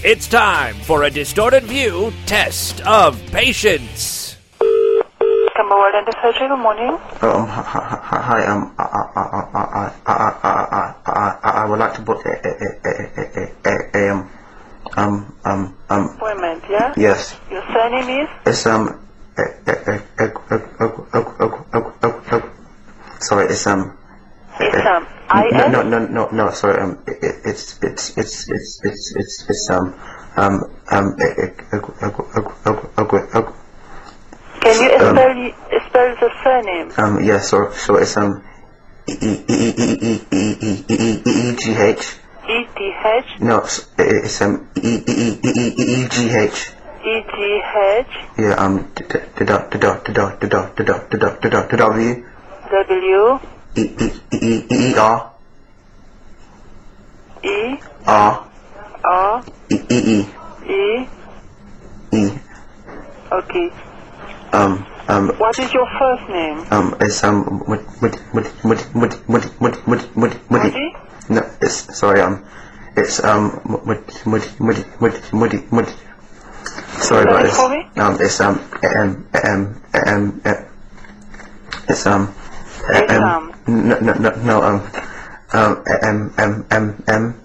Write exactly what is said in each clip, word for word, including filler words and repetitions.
It's time for a distorted view test of patience. Camberwell Dental Surgery, good morning. Um, hi, hi, um, I, I, I, I, I, I, I, I would like to book a, a, a, a, a, a, um, um, um, um, Appointment, yeah? yes. Your surname is? It's, um, a, a, a, a, a, a, a, a, a, a, sorry, it's, um, It's, um, I S? No, no, no, no, sorry, um, it, it's, it's, it's, it's, it's, it's, it's, um, um, um, Can you spell, spell the surname? Um, yeah, so, so it's, um, E, E, E, E, E, E, E, E, E, E, G, H. E, T, H? No, it's, it's, um, E, E, E, E, E, E, G, H. E, G, H? Yeah, um, the dot, the dot, the dot, the dot, the dot, the dot, the dot, the W. W? E, E, E, E, E, R. E? R. R? E, E, E. E? E. Okay. Um, um. What is your first name? Um, it's, um, Mudi, Mudi, Mudi, Mudi, Mudi, Mudi, Mudi, Mudi, Mudi. Mudi? No, it's, sorry, um, it's, um, Mudi, Mudi, Mudi, Mudi, Mudi, Mudi. Sorry about this. Um, it's, um, um, um, um, it's, um, um, no, no, no, no, um, um, um, um, um, um,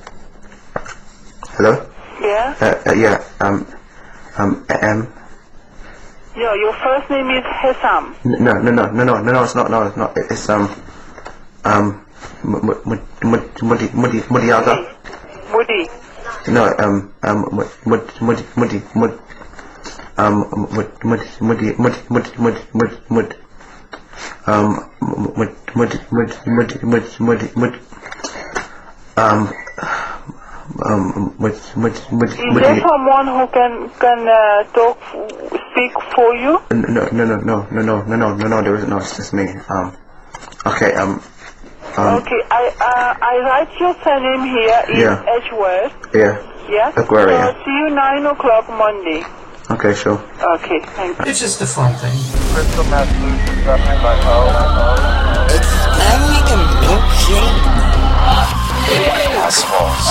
hello? Yeah? Uh, uh, yeah, um, um, um, No, your first name is Hesam. no, no, no, no, no, no, no, it's not, no, it's not, it's, um, um, Mudi, Mudi, Mudi, Mudiaga. Mudi. No, um, um, Mudi, Mudi, Mudi, Mudi, um, Mudi, Mudi, Mudi, Mudi, Mudi, Mudi, Mudi, um, Mudi, Mudi, Mudi, Mudi, Mudi, Mudi, Mudi, um, um, Mudi, Mudi, Mudi, Is there someone who can can uh, talk, speak for you? No, no, no, no, no, no, no, no, no, no, there isn't. No, it's just me. Um, okay, um, um. Okay, I uh, I write your surname here in Yeah. Edgeworth. Yeah. Yeah. Aquaria. So see you nine o'clock Monday. Okay, sure. Okay, thank you. It's just a fun thing. Crystal Meth Solutions represented by O. It's time to make a milkshake. Assholes.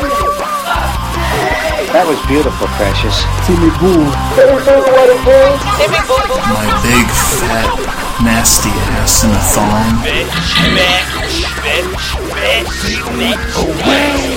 That was beautiful, Precious. Timmy Boo. My big, fat, nasty ass in a thong. Bitch, bitch, bitch, bitch, Nick away.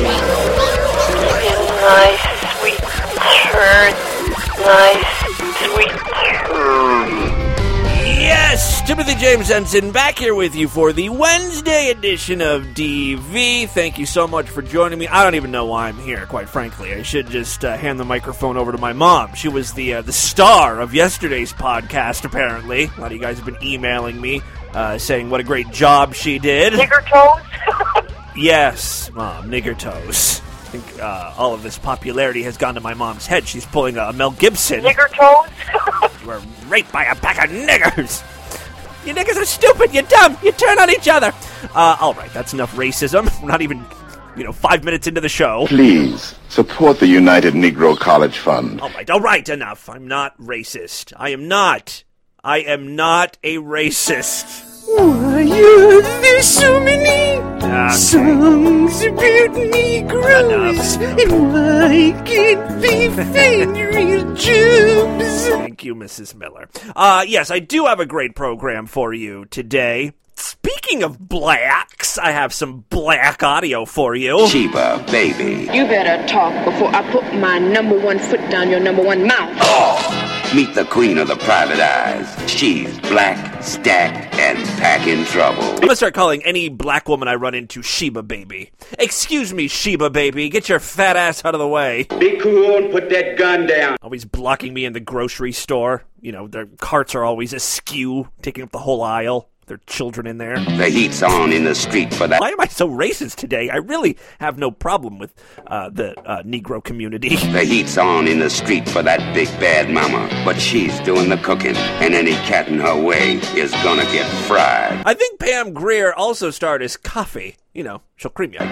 Nice, sweet turd. Nice, sweet turd. Yes, Timothy James Henson back here with you for the Wednesday edition of D V. Thank you so much for joining me. I don't even know why I'm here, quite frankly. I should just uh, hand the microphone over to my mom. She was the uh, the star of yesterday's podcast, apparently. A lot of you guys have been emailing me, uh, saying what a great job she did. Nigger toes? Yes, Mom, nigger toes. I think uh, all of this popularity has gone to my mom's head. She's pulling a Mel Gibson. Nigger toes? You were raped by a pack of niggers. You niggas are stupid. You're dumb. You turn on each other. Uh, all right, that's enough racism. We're not even, you know, five minutes into the show. Please support the United Negro College Fund. All right, all right, enough. I'm not racist. I am not. I am not a racist. Why are there so many Okay. songs about Negroes? And why can't they find real jobs? Thank you, Missus Miller. Uh, yes, I do have a great program for you today. Speaking of blacks, I have some black audio for you. Sheba, baby. You better talk before I put my number one foot down your number one mouth. Oh, meet the queen of the private eyes. She's black, stacked, and packing trouble. I'm gonna start calling any black woman I run into Sheba baby. Excuse me, Sheba baby, get your fat ass out of the way. Be cool and put that gun down. Always blocking me in the grocery store. You know, their carts are always askew, taking up the whole aisle. There are children in there. The heat's on in the street for that. Why am I so racist today? I really have no problem with uh, the uh, Negro community. The heat's on in the street for that big bad mama, but she's doing the cooking, and any cat in her way is gonna get fried. I think Pam Grier also starred as Coffee. You know, she'll cream you.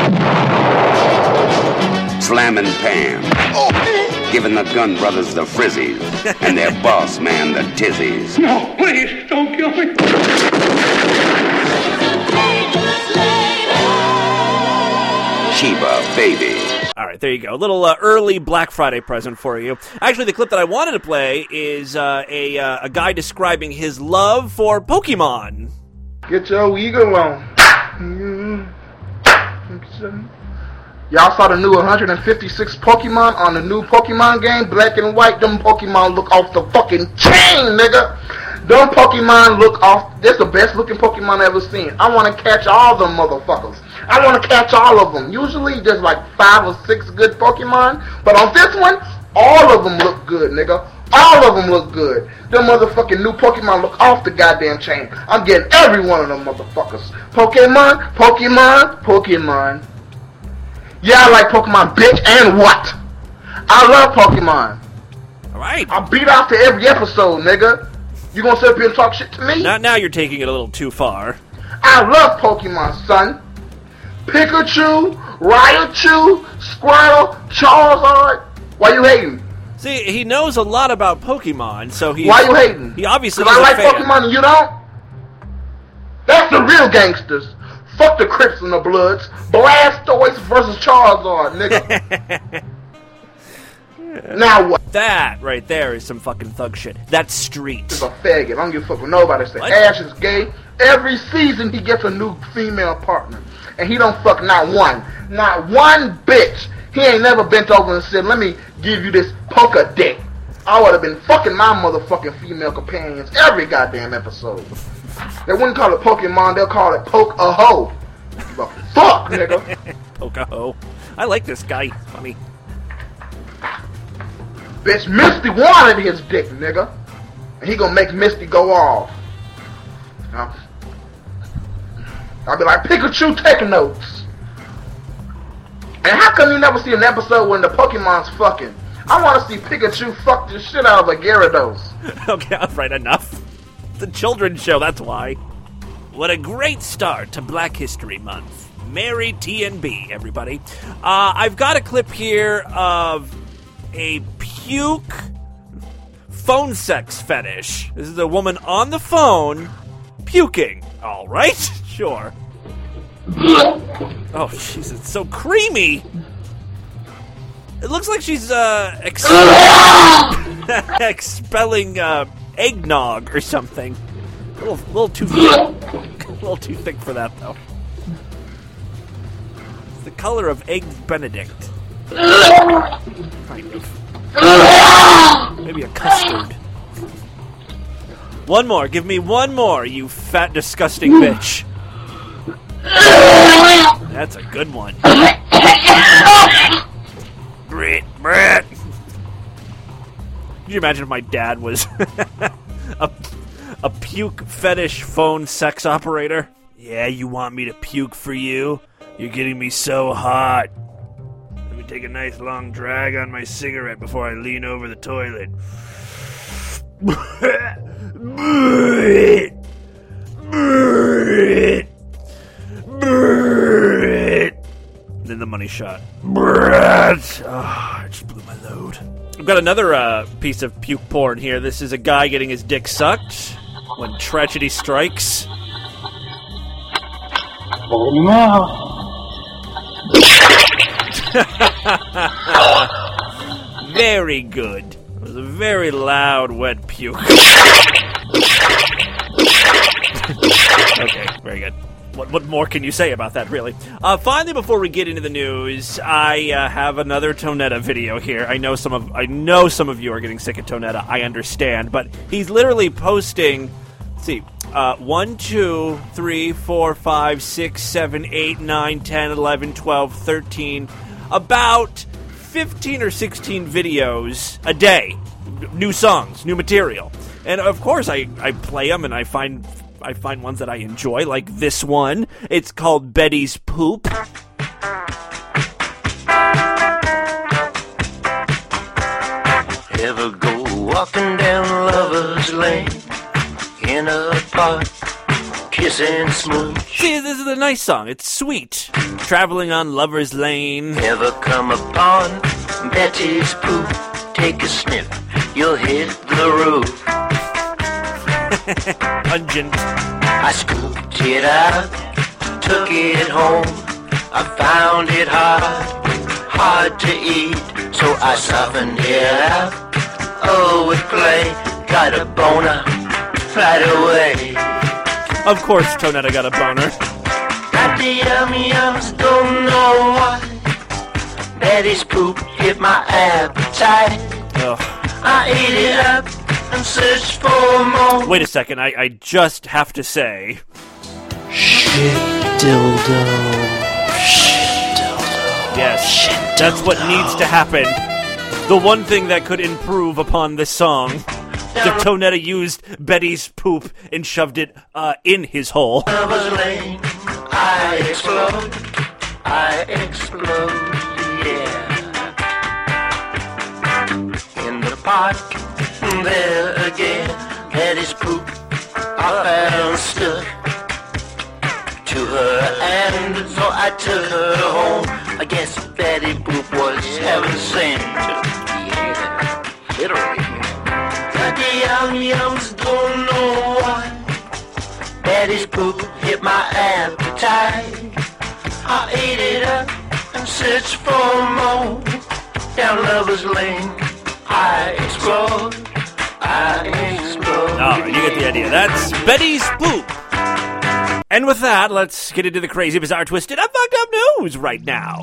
Slammin' Pam. Oh. Giving the Gun Brothers the frizzies, and their boss man the tizzies. No, please, don't kill me. Sheba, baby. All right, there you go. A little uh, early Black Friday present for you. Actually, the clip that I wanted to play is uh, a uh, a guy describing his love for Pokemon. Get your eagle on. Y'all saw the new one hundred fifty-six Pokemon on the new Pokemon game, Black and White. Them Pokemon look off the fucking chain, nigga. Them Pokemon look off. That's the best looking Pokemon I've ever seen. I want to catch all them motherfuckers. I want to catch all of them. Usually there's like five or six good Pokemon, but on this one, all of them look good, nigga. All of them look good. Them motherfucking new Pokemon look off the goddamn chain. I'm getting every one of them motherfuckers. Pokemon, Pokemon, Pokemon. Yeah, I like Pokemon, bitch, and what? I love Pokemon. Alright. I beat after every episode, nigga. You gonna sit up here and talk shit to me? Not now you're taking it a little too far. I love Pokemon, son. Pikachu, Raichu, Squirtle, Charizard. Why you hating? See, he knows a lot about Pokemon, so he. Why you hating? He obviously. Because I like fan. Pokemon and you don't. That's the real gangsters. Fuck the Crips and the Bloods. Blastoise versus Charizard, nigga. Now what? That right there is some fucking thug shit. That's street. He's a faggot. I don't give a fuck what nobody say. What? Ash is gay. Every season he gets a new female partner. And he don't fuck not one. Not one bitch. He ain't never bent over and said, let me give you this poker dick. I would have been fucking my motherfucking female companions every goddamn episode. They wouldn't call it Pokemon, they'll call it Poke-a-Ho. The fuck, nigga. Poke-a-Ho. I like this guy. Funny. Bitch, Misty wanted his dick, nigga. And he gonna make Misty go off. Now, I'll be like, Pikachu, take notes. And how come you never see an episode when the Pokemon's fucking? I want to see Pikachu fuck the shit out of a Gyarados. Okay, all right, enough. It's a children's show, that's why. What a great start to Black History Month. Merry T N B, everybody. Uh, I've got a clip here of a puke phone sex fetish. This is a woman on the phone puking. All right, sure. Oh, jeez, it's so creamy. It looks like she's uh, expe- expelling uh, eggnog or something. A little, little too thick. A little too thick for that, though. It's the color of Eggs Benedict. Kind of. Maybe a custard. One more. Give me one more, you fat, disgusting bitch. That's a good one. Brit, Brit. Could you imagine if my dad was a, a puke fetish phone sex operator? Yeah, you want me to puke for you? You're getting me so hot. Let me take a nice long drag on my cigarette before I lean over the toilet. Brit, Brit, Brit. Then the money shot. Brit. Oh, I just blew my load. I've got another uh, piece of puke porn here. This is a guy getting his dick sucked when tragedy strikes. Oh, no. Very good. It was a very loud, wet puke. Okay, very good. What what more can you say about that, really? Uh, finally, before we get into the news, I uh, have another Tonetta video here. I know some of I know some of you are getting sick of Tonetta. I understand, but he's literally posting. Let's see, uh, one, two, three, four, five, six, seven, eight, nine, ten, eleven, twelve, thirteen, about fifteen or sixteen videos a day, new songs, new material, and of course I I play them and I find. I find ones that I enjoy, like this one. It's called Betty's Poop. Ever go walking down Lover's Lane in a park, kissing smooth? See, this is a nice song. It's sweet. Traveling on Lover's Lane. Ever come upon Betty's Poop? Take a sniff, you'll hit the roof. Pungent. I scooped it out, took it home. I found it hard, hard to eat, so I softened it up. Oh, with play, got a boner right away. Of course, Tonetta got a boner. Got the yum-yums, don't know why. Betty's poop hit my appetite. Ugh. I ate it up and searched for more. Wait a second, I, I just have to say... Shit dildo. Shit dildo. Yes, Shit that's dildo. what needs to happen. The one thing that could improve upon this song. If Tonetta used Betty's poop and shoved it uh, in his hole. I was lame. I explode. I explode, yeah. In the park, there again, Betty's poop I found stuck to her, and so I took her home. I guess Betty poop was heaven sent. Yeah, literally. But the yum-yums don't know why. Betty's poop hit my appetite. I ate it up and searched for more. Down Lover's Lane, I explode. I explode. Alright, you get the idea. That's Betty's poop. And with that, let's get into the crazy, bizarre, twisted, and fucked up news right now.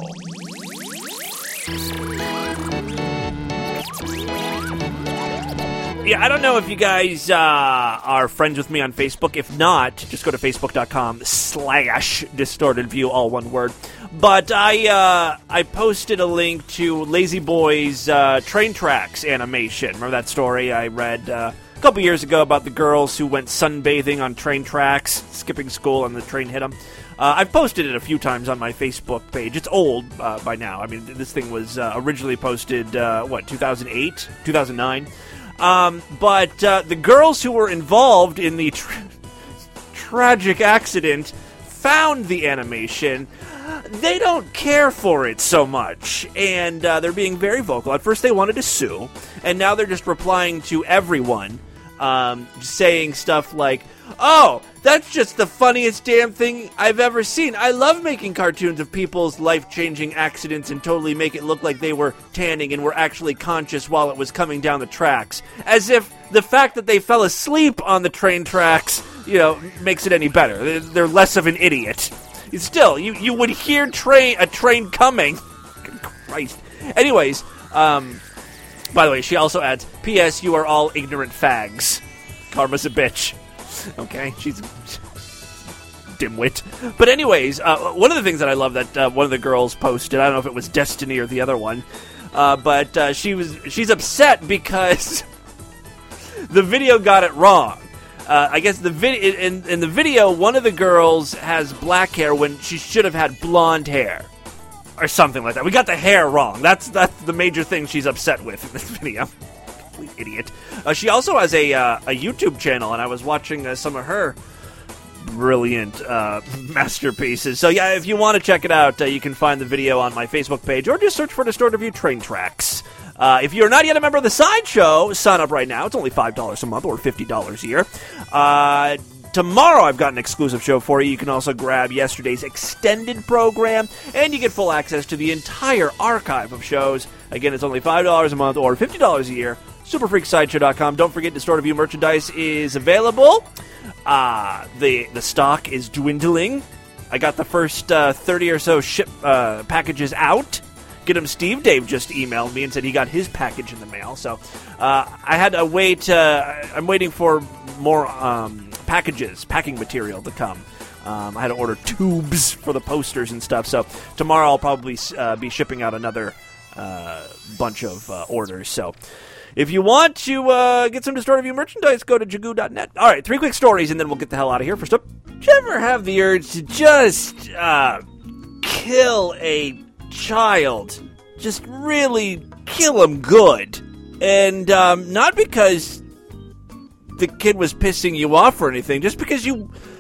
Yeah, I don't know if you guys uh, are friends with me on Facebook. If not, just go to facebook.com slash distorted view, all one word. But I uh, I posted a link to Lazy Boy's uh, Train Tracks animation. Remember that story I read uh, a couple years ago about the girls who went sunbathing on train tracks, skipping school, and the train hit them? Uh, I've posted it a few times on my Facebook page. It's old uh, by now. I mean, this thing was uh, originally posted, uh, what, two thousand eight, two thousand nine? Um, but uh, the girls who were involved in the tra- tragic accident found the animation. They don't care for it so much, and uh, they're being very vocal. At first they wanted to sue, and now they're just replying to everyone, um, saying stuff like, "Oh, that's just the funniest damn thing I've ever seen. I love making cartoons of people's life-changing accidents and totally make it look like they were tanning and were actually conscious while it was coming down the tracks." As if the fact that they fell asleep on the train tracks, you know, makes it any better. They're, they're less of an idiot. Still, you, you would hear train a train coming. Good Christ. Anyways, um, by the way, she also adds, P S. You are all ignorant fags. Karma's a bitch. Okay, she's dimwit. But anyways, uh, one of the things that I love that uh, one of the girls posted, I don't know if it was Destiny or the other one, uh, but uh, she was she's upset because the video got it wrong. Uh, I guess the vid- in, in the video, one of the girls has black hair when she should have had blonde hair. Or something like that. We got the hair wrong. That's that's the major thing she's upset with in this video. Complete idiot. Uh, she also has a uh, a YouTube channel, and I was watching uh, some of her brilliant uh, masterpieces. So yeah, if you want to check it out, uh, you can find the video on my Facebook page, or just search for Distorted View Train Tracks. Uh, if you're not yet a member of the Sideshow, sign up right now. It's only five dollars a month or fifty dollars a year. Uh, tomorrow I've got an exclusive show for you. You can also grab yesterday's extended program, and you get full access to the entire archive of shows. Again, it's only five dollars a month or fifty dollars a year. super freak sideshow dot com. Don't forget, Distorted View merchandise is available. Uh, the, the stock is dwindling. I got the first uh, thirty or so ship uh, packages out. Get him, Steve. Dave just emailed me and said he got his package in the mail. So uh, I had to wait. Uh, I'm waiting for more um, packages, packing material to come. Um, I had to order tubes for the posters and stuff. So tomorrow I'll probably uh, be shipping out another uh, bunch of uh, orders. So if you want to uh, get some Distorted View merchandise, go to jagoo dot net. All right, three quick stories, and then we'll get the hell out of here. First up, did you ever have the urge to just uh, kill a child? Just really kill him good. And um, not because the kid was pissing you off or anything, just because you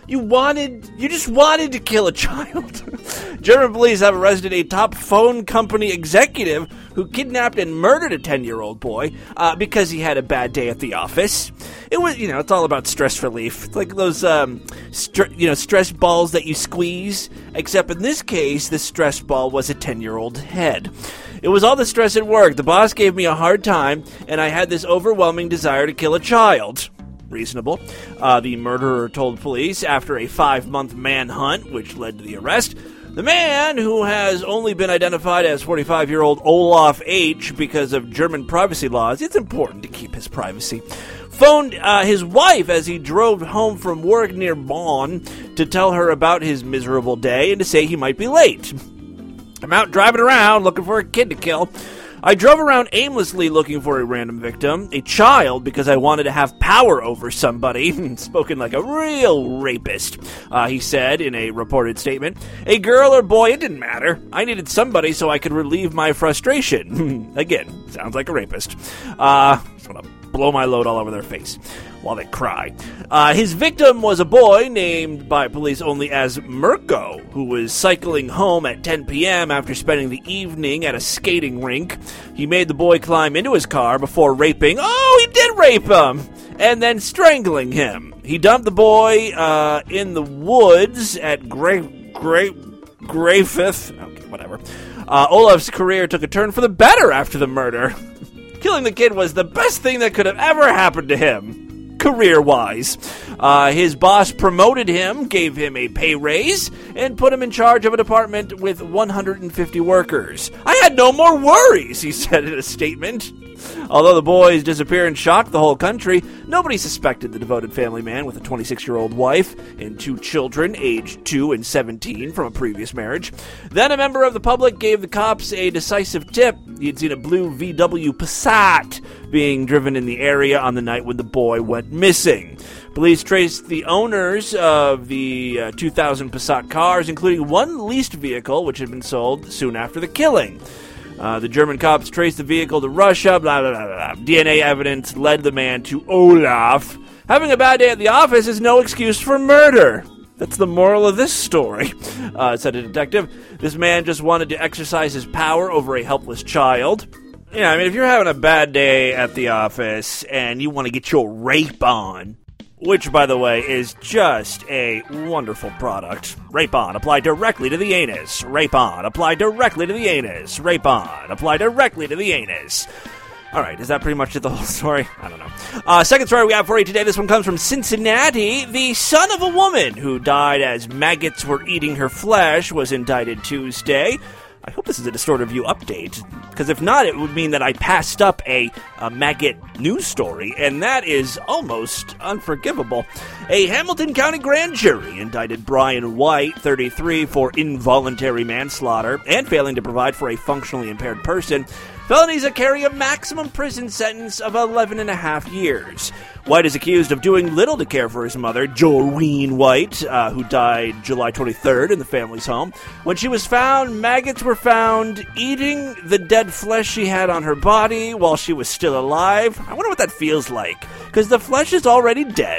You wanted, you just wanted to kill a child. German police have arrested a top phone company executive who kidnapped and murdered a ten-year-old boy uh, because he had a bad day at the office. It was, you know, it's all about stress relief. It's like those, um, str- you know, stress balls that you squeeze, except in this case, the stress ball was a ten-year-old head. It was all the stress at work. The boss gave me a hard time, and I had this overwhelming desire to kill a child. Reasonable. Uh, the murderer told police after a five-month manhunt, which led to the arrest. The man, who has only been identified as forty-five-year-old Olaf H. because of German privacy laws, it's important to keep his privacy, phoned uh, his wife as he drove home from work near Bonn to tell her about his miserable day and to say he might be late. I'm out driving around looking for a kid to kill. I drove around aimlessly looking for a random victim, a child, because I wanted to have power over somebody. Spoken like a real rapist, uh, he said in a reported statement. A girl or boy, it didn't matter. I needed somebody so I could relieve my frustration. Again, sounds like a rapist. Uh, just want to blow my load all over their face while they cry. Uh, his victim was a boy named by police only as Mirko, who was cycling home at ten p.m. after spending the evening at a skating rink. He made the boy climb into his car before raping, oh, he did rape him, and then strangling him. He dumped the boy uh, in the woods at Great, Great, Greyfifth. Okay, whatever. Uh, Olaf's career took a turn for the better after the murder. Killing the kid was the best thing that could have ever happened to him, career-wise. Uh, his boss promoted him, gave him a pay raise, and put him in charge of a department with one hundred fifty workers. I had no more worries, he said in a statement. Although the boy's disappearance shocked the whole country, nobody suspected the devoted family man with a twenty-six-year-old wife and two children, aged two and seventeen, from a previous marriage. Then a member of the public gave the cops a decisive tip. He had seen a blue V W Passat being driven in the area on the night when the boy went missing. Police traced the owners of the uh, two thousand Passat cars, including one leased vehicle, which had been sold soon after the killing. Uh, the German cops traced the vehicle to Russia, blah, blah, blah, blah. D N A evidence led the man to Olaf. Having a bad day at the office is no excuse for murder. That's the moral of this story, uh, said a detective. This man just wanted to exercise his power over a helpless child. Yeah, I mean, if you're having a bad day at the office and you want to get your rape on, which, by the way, is just a wonderful product. Rape On, apply directly to the anus. Rape On, apply directly to the anus. Rape On, apply directly to the anus. All right, is that pretty much it, the whole story? I don't know. Uh, second story we have for you today. This one comes from Cincinnati. The son of a woman who died as maggots were eating her flesh was indicted Tuesday. I hope this is a Distorted View update, because if not, it would mean that I passed up a, a maggot news story, and that is almost unforgivable. A Hamilton County grand jury indicted Brian White, thirty-three, for involuntary manslaughter and failing to provide for a functionally impaired person. Felonies that carry a maximum prison sentence of eleven and a half years. White is accused of doing little to care for his mother, Joreen White, uh, who died July twenty-third in the family's home. When she was found, maggots were found eating the dead flesh she had on her body while she was still alive. I wonder what that feels like, because the flesh is already dead.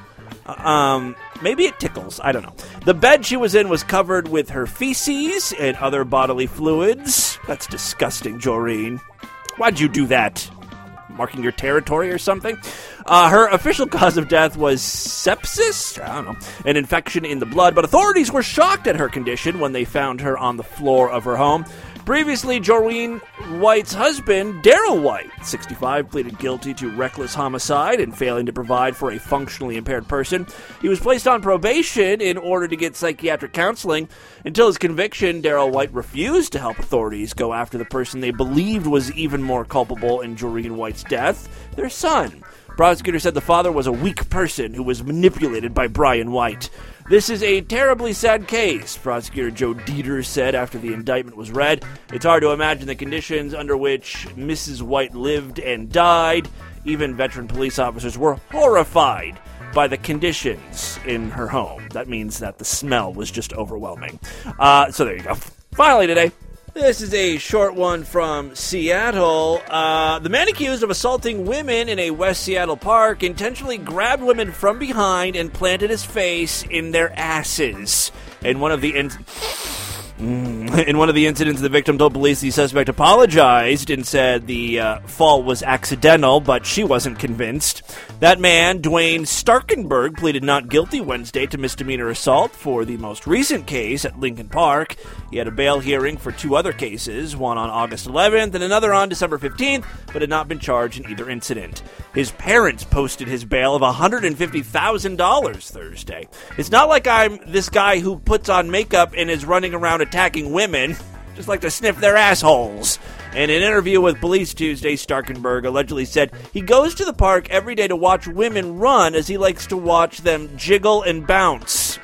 Um, maybe it tickles. I don't know. The bed she was in was covered with her feces and other bodily fluids. That's disgusting, Joreen. Why'd you do that? Marking your territory or something? Uh, her official cause of death was sepsis? I don't know. An infection in the blood, but authorities were shocked at her condition when they found her on the floor of her home. Previously, Joreen White's husband, Daryl White, sixty-five, pleaded guilty to reckless homicide and failing to provide for a functionally impaired person. He was placed on probation in order to get psychiatric counseling. Until his conviction, Daryl White refused to help authorities go after the person they believed was even more culpable in Joreen White's death, their son. Prosecutors said the father was a weak person who was manipulated by Brian White. This is a terribly sad case, Prosecutor Joe Dieter said after the indictment was read. It's hard to imagine the conditions under which Missus White lived and died. Even veteran police officers were horrified by the conditions in her home. That means that the smell was just overwhelming. Uh, so there you go. Finally today, This is a short one from Seattle. Uh, the man accused of assaulting women in a West Seattle park intentionally grabbed women from behind and planted his face in their asses. In one of the in- in one of the incidents, the victim told police the suspect apologized and said the uh, fall was accidental, but she wasn't convinced. That man, Dwayne Starkenberg, pleaded not guilty Wednesday to misdemeanor assault for the most recent case at Lincoln Park. He had a bail hearing for two other cases, one on August eleventh and another on December fifteenth, but had not been charged in either incident. His parents posted his bail of one hundred fifty thousand dollars Thursday. It's not like I'm this guy who puts on makeup and is running around attacking women, just like to sniff their assholes. In an interview with police Tuesday, Starkenberg allegedly said he goes to the park every day to watch women run as he likes to watch them jiggle and bounce.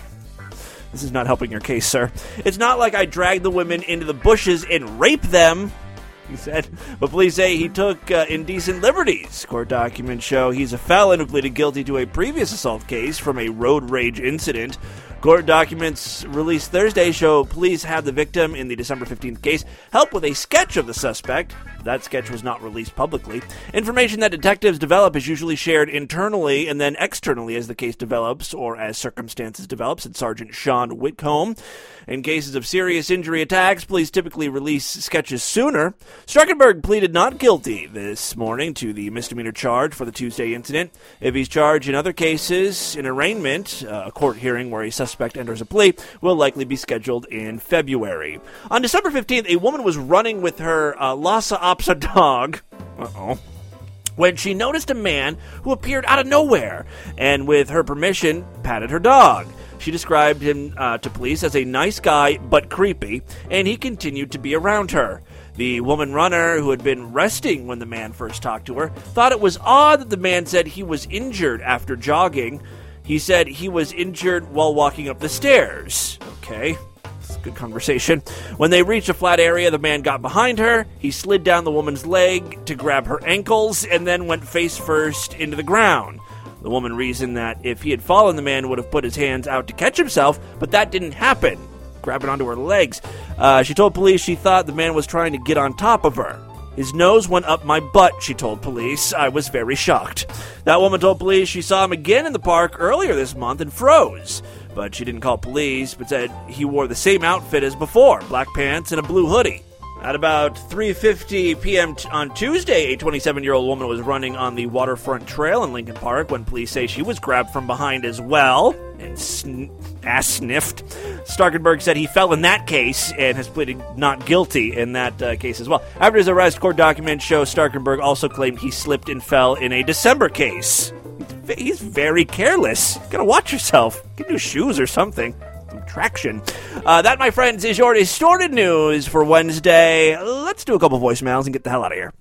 This is not helping your case, sir. It's not like I drag the women into the bushes and rape them, he said. But police say he took uh, indecent liberties. Court documents show he's a felon who pleaded guilty to a previous assault case from a road rage incident. Court documents released Thursday show police had the victim in the December fifteenth case help with a sketch of the suspect. That sketch was not released publicly. Information that detectives develop is usually shared internally and then externally as the case develops or as circumstances develop, said Sergeant Sean Whitcomb. In cases of serious injury attacks, police typically release sketches sooner. Starkenberg pleaded not guilty this morning to the misdemeanor charge for the Tuesday incident. If he's charged in other cases, an arraignment, uh, a court hearing where a suspect enters a plea, will likely be scheduled in February. On December fifteenth, a woman was running with her uh, Lhasa Apso dog. Uh-oh. When she noticed a man who appeared out of nowhere and, with her permission, patted her dog. She described him uh, to police as a nice guy but creepy, and he continued to be around her. The woman runner, who had been resting when the man first talked to her, thought it was odd that the man said he was injured after jogging. He said he was injured while walking up the stairs. Okay. Good conversation. When they reached a flat area, the man got behind her. He slid down the woman's leg to grab her ankles and then went face first into the ground. The woman reasoned that if he had fallen, the man would have put his hands out to catch himself, but that didn't happen. Grabbing onto her legs. Uh, she told police she thought the man was trying to get on top of her. His nose went up my butt, she told police. I was very shocked. That woman told police she saw him again in the park earlier this month and froze. But she didn't call police, but said he wore the same outfit as before, black pants and a blue hoodie. At about three fifty p.m. T- on Tuesday, a twenty-seven-year-old woman was running on the waterfront trail in Lincoln Park when police say she was grabbed from behind as well and sn- ass sniffed. Starkenberg said he fell in that case and has pleaded not guilty in that uh, case as well. After his arrest, court documents show Starkenberg also claimed he slipped and fell in a December case. He's very careless. You gotta watch yourself. Get new shoes or something. Some traction. Uh, that, my friends, is your distorted news for Wednesday. Let's do a couple voicemails and get the hell out of here.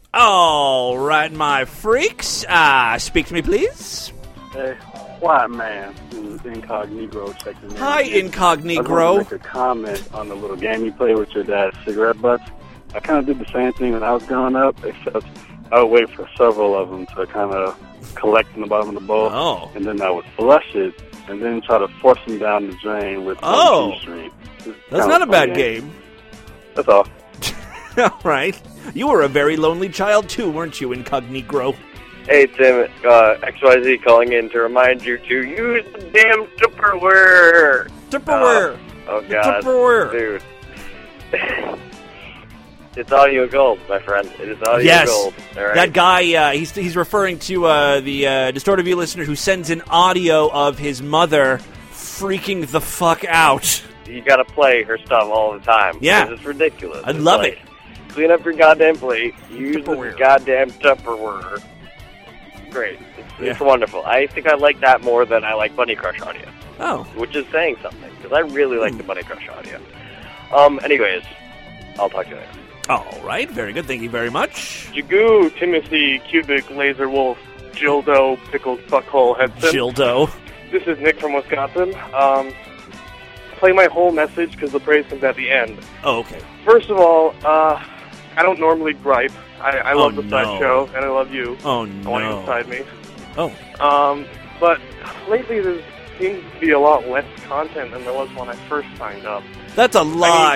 All right, my freaks. Uh, speak to me, please. Hey, white man, Incognito checking in. Hi, Incognito. I want to make a comment on the little game you play with your dad's cigarette butts. I kind of did the same thing when I was growing up, except I would wait for several of them to kind of collect in the bottom of the bowl, oh. and then I would flush it, and then try to force them down the drain with oh. one stream. That's not a bad game. game. That's all. All right. You were a very lonely child, too, weren't you, Incognito? Hey, Tim, uh, X Y Z calling in to remind you to use the damn Tupperware. Tupperware. Uh, oh, God. Tupperware. Dude. It's audio gold, my friend. It is audio yes. gold. All right. That guy, uh, he's he's referring to uh, the uh, Distorted View listener who sends an audio of his mother freaking the fuck out. You gotta play her stuff all the time. Yeah. It's ridiculous. I it's love like, it. Clean up your goddamn plate. Use the goddamn Tupperware. Great. It's, yeah. it's wonderful. I think I like that more than I like Bunny Crush audio. Oh. Which is saying something, because I really like mm. the Bunny Crush audio. Um, anyways, I'll talk to you later. All right, very good. Thank you very much. Jagoo, Timothy, Cubic, Laser Wolf, Gildo, Pickled Fuckhole, Headset. Gildo. This is Nick from Wisconsin. Um, play my whole message because the praise comes at the end. Oh, okay. First of all, uh, I don't normally gripe. I, I oh, love the no. side show, and I love you. Oh, no. Going inside me. Oh. Um, but lately there seems to be a lot less content than there was when I first signed up. That's a lie. I mean,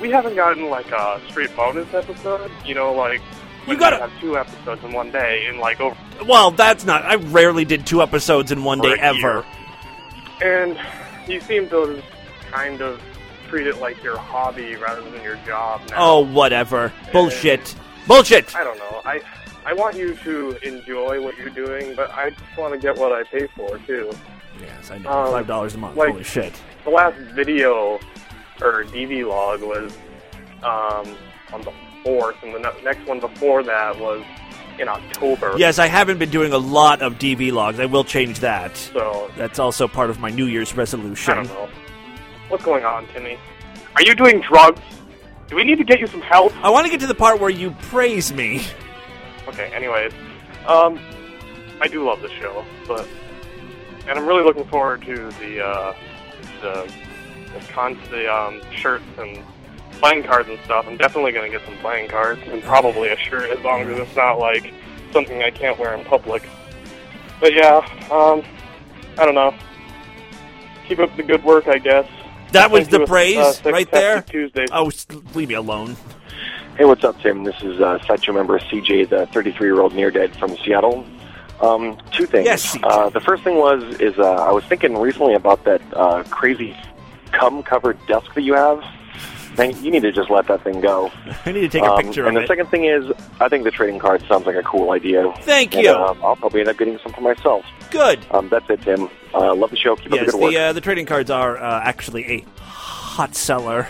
we haven't gotten like a straight bonus episode. You know, like you gotta have two episodes in one day, in like over. Well, that's not. I rarely did two episodes in one day ever. Year. And you seem to just kind of treat it like your hobby rather than your job now. Oh, whatever. And bullshit. Bullshit. I don't know. I I want you to enjoy what you're doing, but I just want to get what I pay for too. Yes, I know. Um, Five dollars a month. Like, Holy shit. The last video or D V log was um, on the fourth, and the ne- next one before that was in October. Yes, I haven't been doing a lot of D V logs. I will change that. So that's also part of my New Year's resolution. I don't know. What's going on, Timmy? Are you doing drugs? Do we need to get you some help? I want to get to the part where you praise me. Okay, anyways. Um, I do love the show, but... And I'm really looking forward to the, uh, the, the, con- the um, shirts and playing cards and stuff. I'm definitely going to get some playing cards, and probably a shirt, as long as it's not, like, something I can't wear in public. But yeah, um, I don't know. Keep up the good work, I guess. That was the with, praise uh, six right there? Tuesdays. Oh, leave me alone. Hey, what's up, Tim? This is uh, Sideshow member C J, the thirty-three-year-old near-dead from Seattle. Um, two things. Yes, uh, the first thing was, is uh, I was thinking recently about that uh, crazy cum-covered desk that you have. And you need to just let that thing go. I need to take a um, picture and of the it. second thing is, I think the trading card sounds like a cool idea. Thank and, you. Uh, I'll probably end up getting some for myself. Good. Um, that's it, Tim. Uh, love the show. Keep up Yes, the good work. the, uh, the trading cards are uh, actually a hot seller.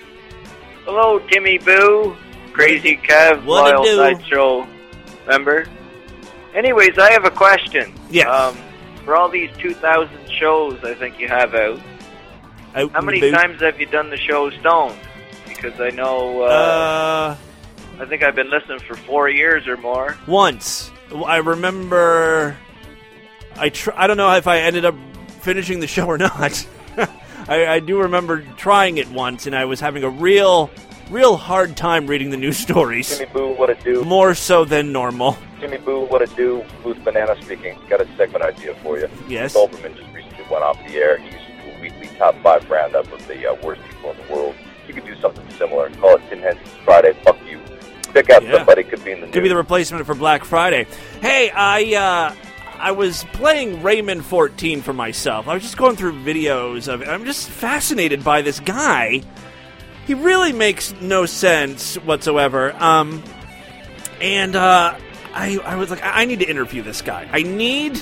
Hello, Timmy Boo. Crazy Kev, What loyal to do? Sideshow member. Anyways, I have a question. Yes. Um, for all these two thousand shows I think you have out, out how many boot. times have you done the show Stone? Because I know, uh, Uh, I think I've been listening for four years or more. once. I remember... I tr- I don't know if I ended up finishing the show or not. I, I do remember trying it once, and I was having a real, real hard time reading the news stories. Jimmy Boo, what it do? More so than normal. Jimmy Boo, what it do? Booth Banana speaking. Got a segment idea for you. Yes. Doberman just recently went off the air. He used to do a weekly top five roundup of the uh, worst people in the world. You could do something similar. Call it Tim Henson's Friday. Fuck you. Pick out Yeah. somebody. Could be in the news. Could be the replacement for Black Friday. Hey, I uh, I was playing Raymond fourteen for myself. I was just going through videos of it. I'm just fascinated by this guy. He really makes no sense whatsoever. Um, and uh, I, I was like, I need to interview this guy. I need...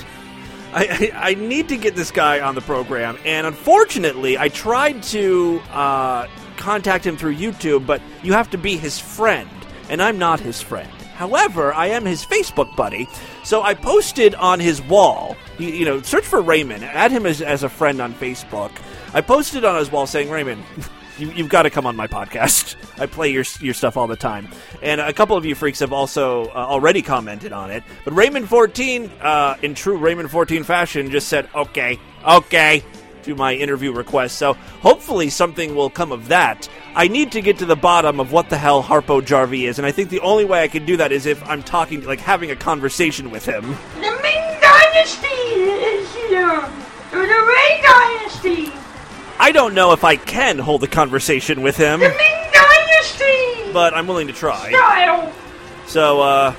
I, I, I need to get this guy on the program, and unfortunately, I tried to uh, contact him through YouTube, but you have to be his friend, and I'm not his friend. However, I am his Facebook buddy, so I posted on his wall, you, you know, search for Raymond, add him as, as a friend on Facebook. I posted on his wall saying, Raymond, you, you've got to come on my podcast. I play your your stuff all the time. And a couple of you freaks have also uh, already commented on it. But Raymond fourteen, uh, in true Raymond fourteen fashion, just said, okay, okay, to my interview request. So hopefully something will come of that. I need to get to the bottom of what the hell Harpo Jarvie is. And I think the only way I can do that is if I'm talking, like having a conversation with him. The Ming Dynasty is here. Or the Ray Dynasty. I don't know if I can hold a conversation with him. The Ming Dynasty. But I'm willing to try. Style. So, uh...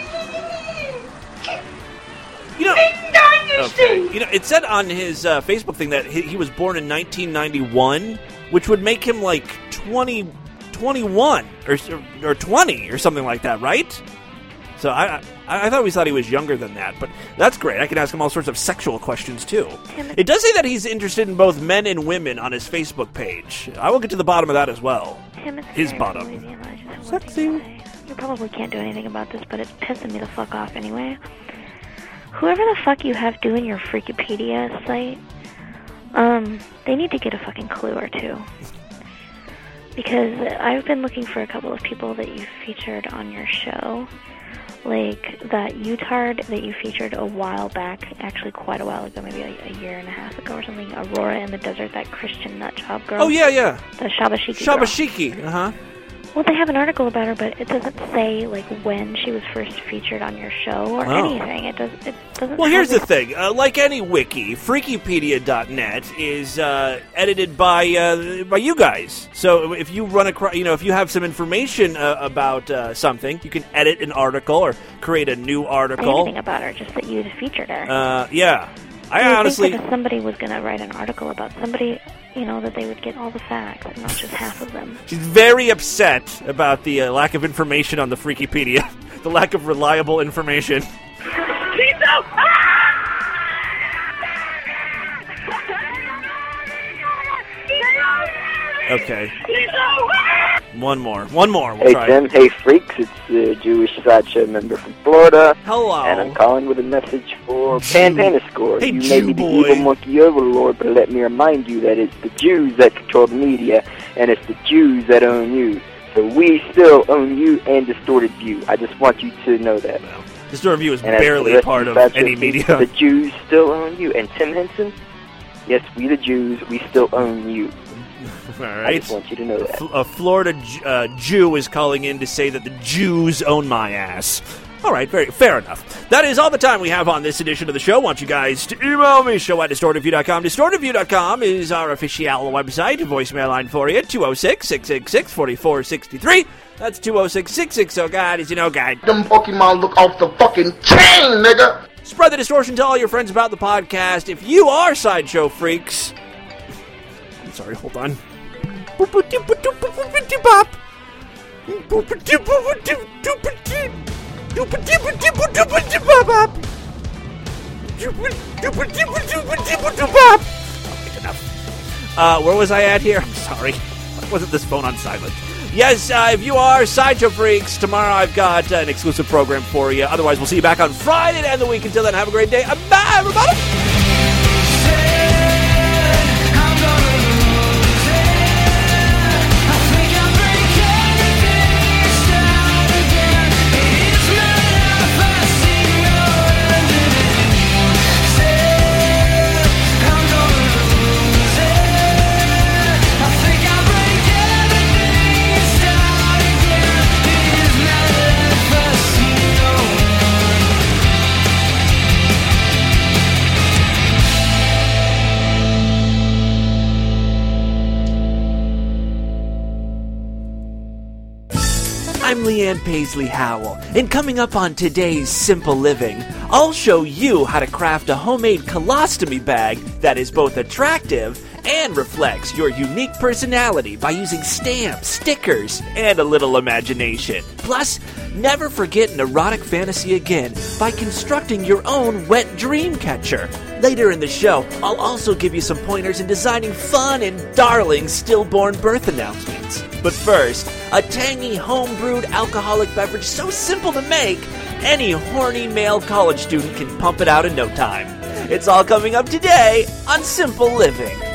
You know, Ming Dynasty. okay. You know, it said on his uh, Facebook thing that he, he was born in nineteen ninety-one, which would make him like twenty, twenty-one or or twenty or something like that, right? So I, I I thought we thought he was younger than that, but that's great. I can ask him all sorts of sexual questions too. It does say that he's interested in both men and women on his Facebook page. I will get to the bottom of that as well. His bottom. Sexy. You probably can't do anything about this, but it's pissing me the fuck off anyway. Whoever the fuck you have doing your Freakopedia site, um, they need to get a fucking clue or two. Because I've been looking for a couple of people that you featured on your show. Like that Utard that you featured a while back, actually quite a while ago, maybe a, a year and a half ago or something. Aurora in the Desert, that Christian nutjob girl. Oh, yeah, yeah. The Shabashiki Shabashiki, uh-huh. Well, they have an article about her, but it doesn't say like when she was first featured on your show or Oh. anything. It does. It doesn't. Well, have here's the it. thing. Uh, like any wiki, Freakypedia dot net is uh, edited by uh, by you guys. So if you run across, you know, if you have some information uh, about uh, something, you can edit an article or create a new Say article. anything about her, just that you featured her. Uh, yeah, I You would honestly. think that if somebody was going to write an article about somebody, you know, that they would get all the facts and not just half of them. She's very upset about the uh, lack of information on the Freakypedia, the lack of reliable information. Okay. One more. One more. We'll Hey try. Tim, hey freaks, it's the Jewish Sideshow member from Florida. Hello. And I'm calling with a message for Pantana Score. Hey, you Jew may be the boy. evil monkey overlord, but let me remind you that it's the Jews that control the media, and it's the Jews that own you. So we still own you and Distorted View. I just want you to know that. Distorted View is And as for barely the rest part the of Sideshow any freaks, media. The Jews still own you. And Tim Henson, yes, we the Jews, we still own you. All I right. just want you to know that. A Florida J- uh, Jew is calling in to say that the Jews own my ass. All right, very fair enough. That is all the time we have on this edition of the show. I want you guys to email me, show at distorted view dot com. distorted view dot com is our official website. Voicemail line for you, two oh six, six six six, four four six three. That's two oh six, six six oh, God is you know, guy. Them Pokemon look off the fucking chain, nigga! Spread the distortion, tell all your friends about the podcast. If you are Sideshow freaks... I'm sorry, hold on. Uh, where was I at here? I'm sorry. Why wasn't this phone on silent? Yes, uh, if you are Sideshow freaks, tomorrow I've got uh, an exclusive program for you. Otherwise, we'll see you back on Friday to end the week. Until then, have a great day. Uh, bye, everybody! I'm Leanne Paisley Howell, and coming up on today's Simple Living, I'll show you how to craft a homemade colostomy bag that is both attractive and reflects your unique personality by using stamps, stickers, and a little imagination. Plus, never forget an erotic fantasy again by constructing your own wet dream catcher. Later in the show, I'll also give you some pointers in designing fun and darling stillborn birth announcements. But first, a tangy home-brewed alcoholic beverage so simple to make, any horny male college student can pump it out in no time. It's all coming up today on Simple Living.